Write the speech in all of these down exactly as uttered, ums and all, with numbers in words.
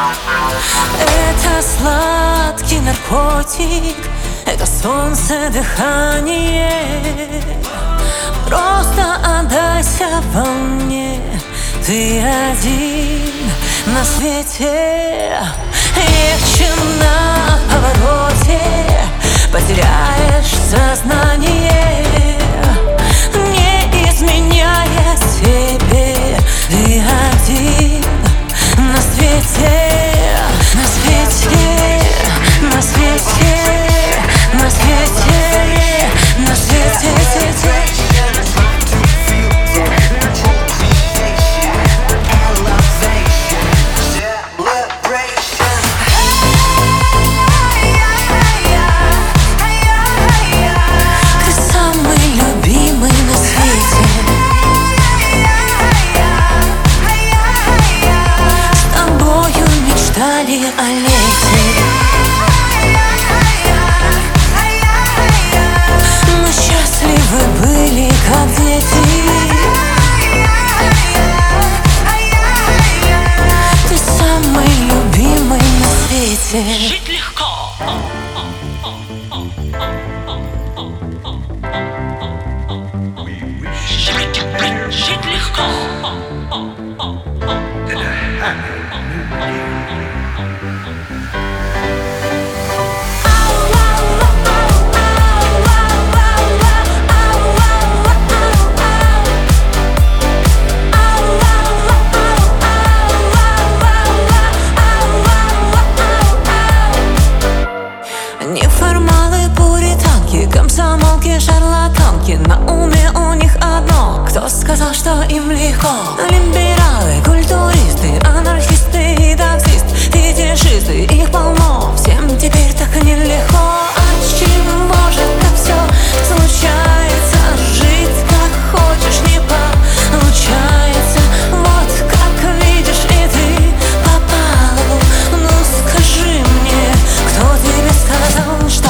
Это сладкий наркотик, это солнце дыхание. Просто отдайся во мне, ты один на свете. Легче на повороте, потеряешь сознание, не изменяя себе. Ты один на свете, на свете, на свете, на свете, на свете. О лете мы счастливы были, как дети. Ты самый любимый на свете. Жить легко. Жить, жить легко. Неформалы, пуританки, комсомолки, шарлатанки. На уме у них одно: кто сказал, что им легко? Либералы, культуристы, анархисты и таксисты, фетишисты, их полно. Всем теперь так нелегко. А с чего же это все случается? Жить как хочешь не получается. Вот как видишь и ты попал. Ну скажи мне, кто тебе сказал, что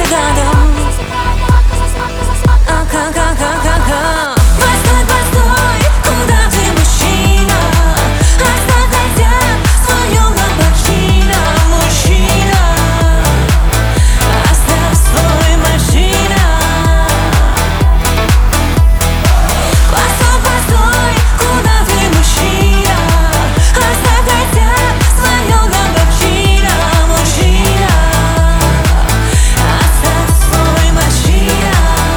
рядом. А-ка-ка-ка-ка-ка. Постой, постой, куда ты, мужчина? Оставь хотя свое ламборджино, мужчина. Оставь свой мужчина. Постой, постой, куда ты, мужчина? Оставь хотя свое ламборджино, мужчина. Оставь свой мужчина.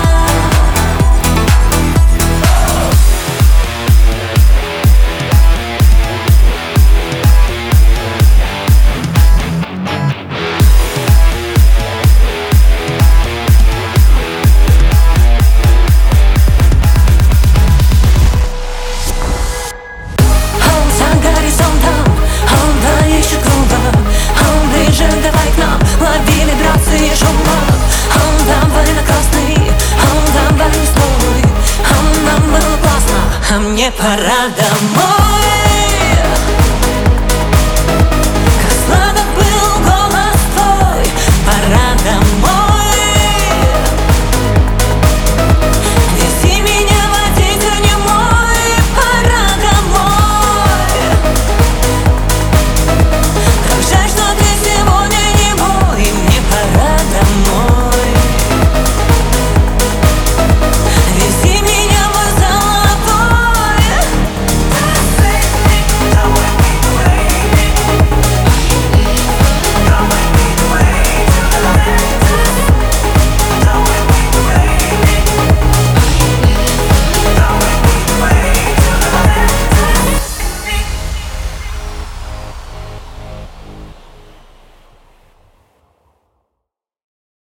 Он за горизонтом, он дальше круга, он ближе, давай к нам, лови вибрации шума. Он давай на красный, он давай с тобой, он нам было классно, а мне пора домой.